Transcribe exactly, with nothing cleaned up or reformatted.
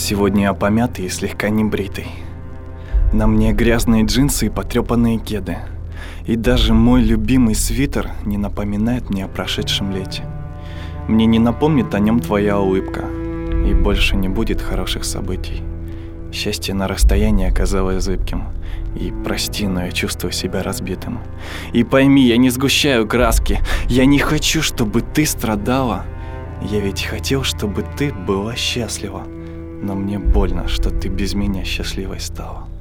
Сегодня я помятый и слегка небритый. На мне грязные джинсы и потрёпанные кеды. И даже мой любимый свитер не напоминает мне о прошедшем лете. Мне не напомнит о нем твоя улыбка. И больше не будет хороших событий. Счастье на расстоянии оказалось зыбким. И прости, но я чувствую себя разбитым. И пойми, я не сгущаю краски. Я не хочу, чтобы ты страдала. Я ведь хотел, чтобы ты была счастлива. Но мне больно, что ты без меня счастливой стала.